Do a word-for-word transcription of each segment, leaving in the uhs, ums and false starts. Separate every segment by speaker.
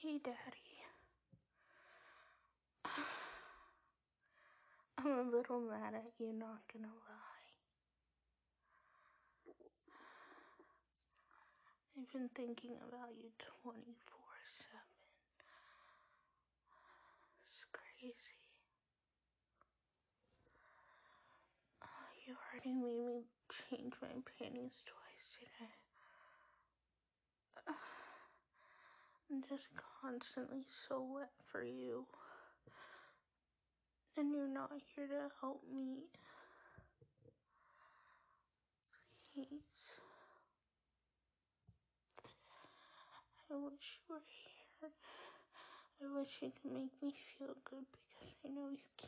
Speaker 1: Hey, Daddy. I'm a little mad at you, not gonna lie. I've been thinking about you twenty-four seven. It's crazy. Oh, you already made me change my panties twice today. I'm just constantly so wet for you. And you're not here to help me. Please. I wish you were here. I wish you could make me feel good because I know you can't.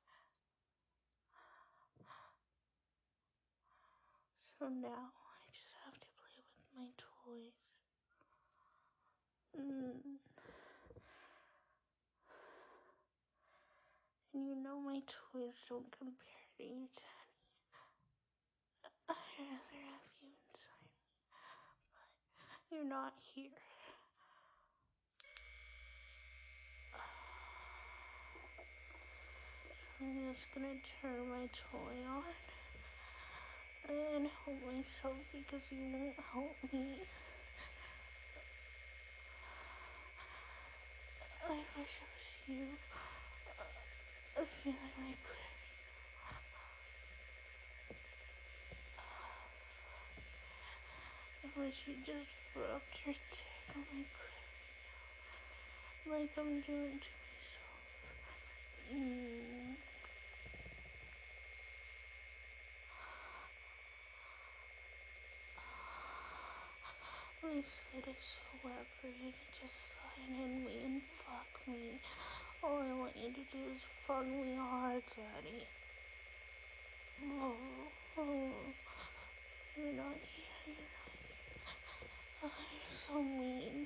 Speaker 1: So now I just have to play with my toys. Mm. And you know my toys don't compare to you, Daddy. I'd rather have you inside me, but you're not here. So I'm just gonna turn my toy on and help myself because you won't help me. I wish it was you. Uh, feeling my craving. I wish you just rubbed your dick on my craving, like I'm doing to myself. Mm. My slit is so wet for you to just slide in me and fuck me. All I want you to do is fuck me hard, Daddy. Oh, oh. You're not here, you're not here. Oh, you're so mean.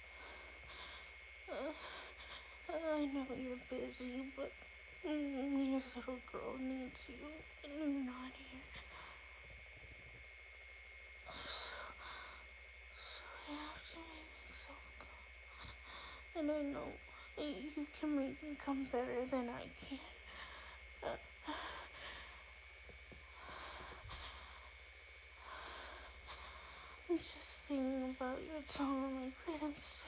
Speaker 1: Uh, I know you're busy, but mm, your little girl needs you, and you're not here. So, so I have to make myself come. And I know you can make me come better than I can. Uh, I'm just thinking about your tongue on my clit instead.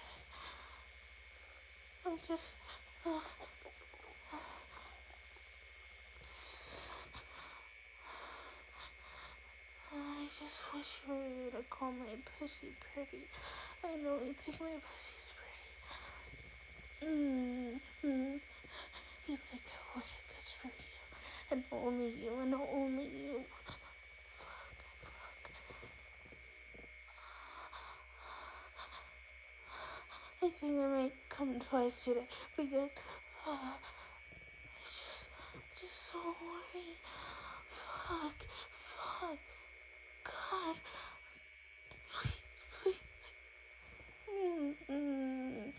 Speaker 1: I'm just... Uh, I just wish you were here to call my pussy pretty. I know you think my pussy's pretty. Mm-hmm. You like how wet it gets for you. And only you, and only you. Fuck, fuck. I think I might come twice today because uh, it's just, just so horny. Fuck, fuck, God, please, please. Mm-mm.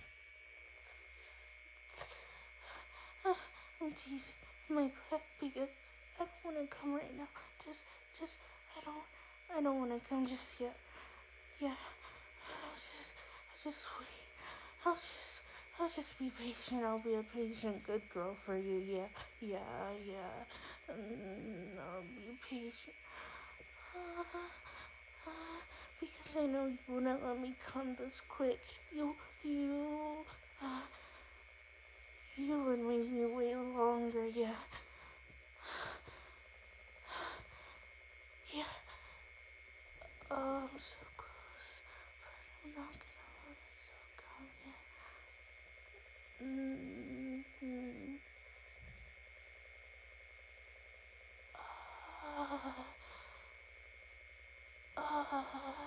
Speaker 1: Uh, I'm teasing my clit because I don't want to come right now. Just, just, I don't, I don't want to come just yet. Yeah, I'll just, I'll just wait. I'll just, I'll just be patient. I'll be a patient, good girl for you. Yeah, yeah, yeah. Mm, I'll be patient. Uh, uh, because I know you wouldn't let me come this quick. You, you, uh, you would make me wait longer. Yeah. Yeah. Oh, I'm so close, but I'm not gonna let myself come yet. Mm-hmm. Uh, uh,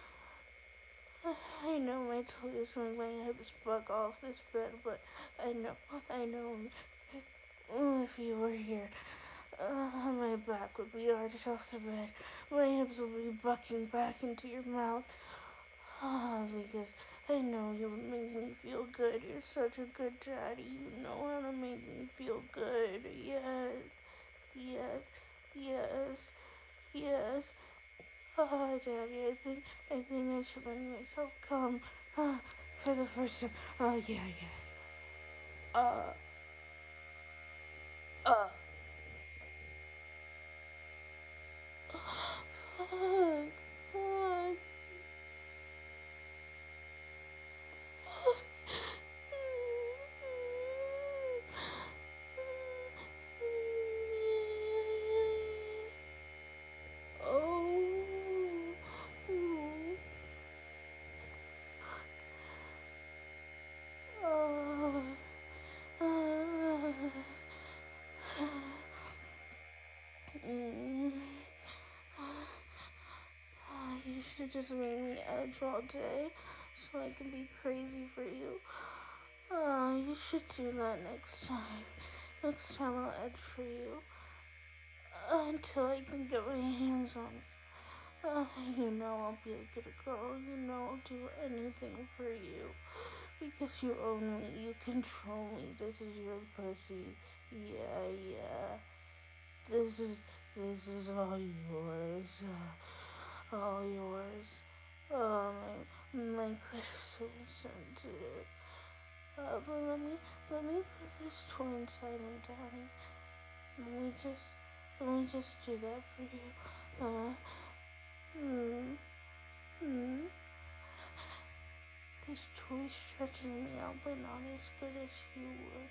Speaker 1: I know my toys make my hips bug off this bed, but I know, I know if you were here, uh, my back would be arched off the bed. My hips would be bucking back into your mouth. Ah, because I know you would make me feel good. You're such a good daddy. You know how to make me feel good. Yes, yes, yes, yes. Ah, Daddy, I think I think I should let myself come. Ah, for the first time. Oh, yeah, yeah. Uh, uh. Fuck, fuck. Oh. Oh. Mm. You should just make me edge all day so I can be crazy for you. Uh, you should do that next time. Next time I'll edge for you. Uh, until I can get my hands on it. Uh, you know I'll be a good girl. You know I'll do anything for you. Because you own me. You control me. This is your pussy. Yeah, yeah. This is, this is all yours. Uh, all yours. Oh, my, my clit is so sensitive. Uh, but let me, let me put this toy inside me, Daddy. Let me just, let me just do that for you. Uh, hmm, hmm. This toy stretches me out, but not as good as you would.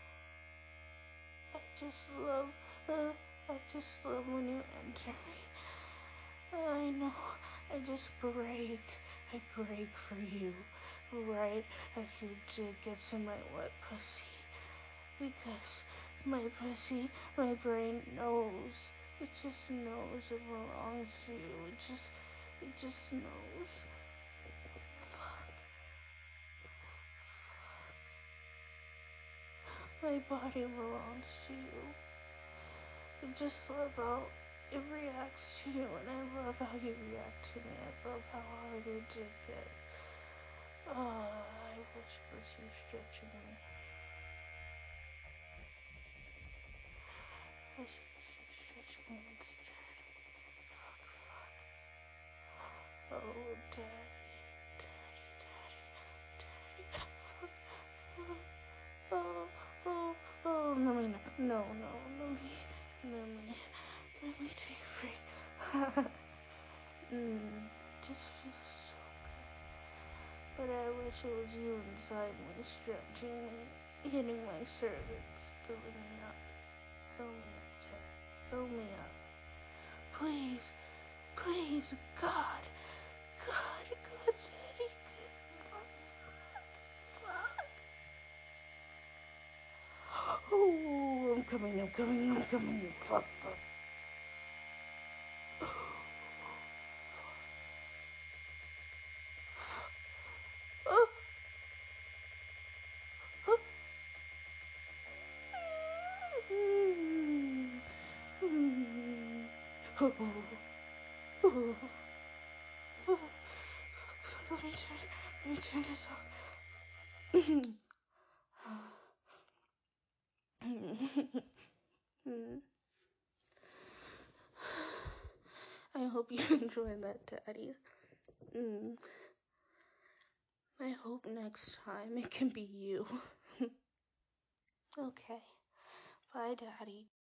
Speaker 1: I just love, uh, I just love when you enter me. I know, I just break, I break for you, right as your dick gets in my wet pussy. Because my pussy, my brain knows, it just knows it belongs to you, it just, it just knows. Fuck. My body belongs to you. I just love how it reacts to you, and I love how you react to me. I love how hard your dick gets. Oh, I wish it was you stretching me. I wish it was you stretching me instead. Fuck, fuck. Oh, daddy, daddy, daddy, daddy. Fuck, fuck. Oh, oh, oh. Let me, no, no, let me, let me, let me take a break. Mmm, just feels so good. But I wish it was you inside me, stretching me, hitting my cervix, filling me up. Fill me up, Ted. Fill me up. Please, please, God, God, God, Daddy. Fuck, fuck, fuck. Oh, I'm coming, I'm coming, I'm coming. Fuck, fuck. Oh, oh. Oh, oh, oh. Let me turn, let me turn this off. I hope you enjoyed that, Daddy. Mm. I hope next time it can be you. Okay. Bye, Daddy.